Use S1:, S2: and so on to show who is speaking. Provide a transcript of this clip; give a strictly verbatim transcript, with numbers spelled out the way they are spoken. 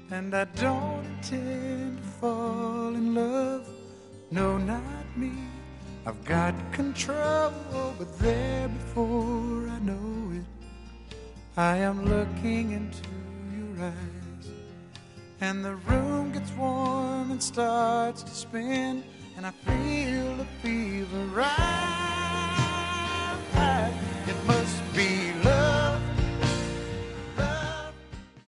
S1: And I don't intend to fall in love, no, not me. I've got control, but there before I know it, I am looking into your eyes. And the room gets warm and starts to spin, and I feel the feeling